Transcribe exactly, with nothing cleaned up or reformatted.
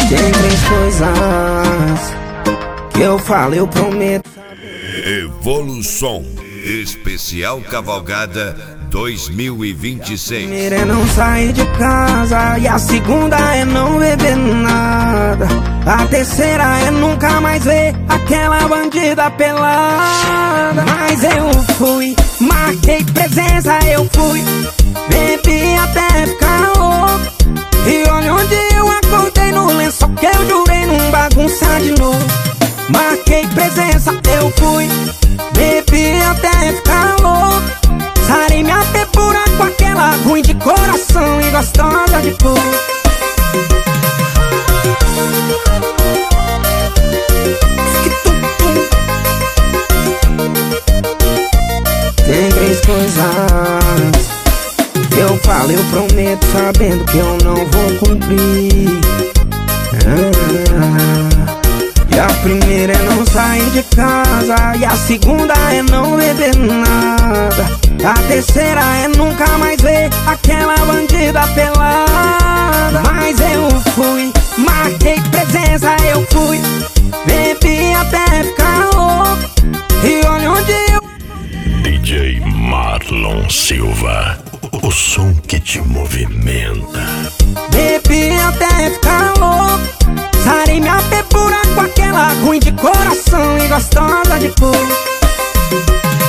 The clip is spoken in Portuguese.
Tem três coisas que eu falo, eu prometo. Evolução Especial Cavalgada dois mil e vinte e seis. A primeira é não sair de casa, e a segunda é não beber nada. A terceira é nunca mais ver aquela bandida pelada. Mas eu fui, marquei presença, eu fui, bebi até ficar louco. E olha onde eu acordei, no lençol que eu jurei não bagunçar de novo. Marquei presença, eu fui, bebi até ficar louco. Sarei minha tempura com aquela ruim de coração e gostosa de cor. Tem três coisas que eu falo, eu prometo, sabendo que eu não vou cumprir. ah. E a primeira é não sair de casa, e a segunda é não beber nada. A terceira é nunca mais ver aquela bandida pelada. Mas eu fui, marquei presença, eu fui, bebi até ficar louco. E olha onde eu... D J Marlon Silva, o som que te movimenta. Bebi até ficar louco, sarei minha tempura com aquela ruim de coração e gostosa de cor.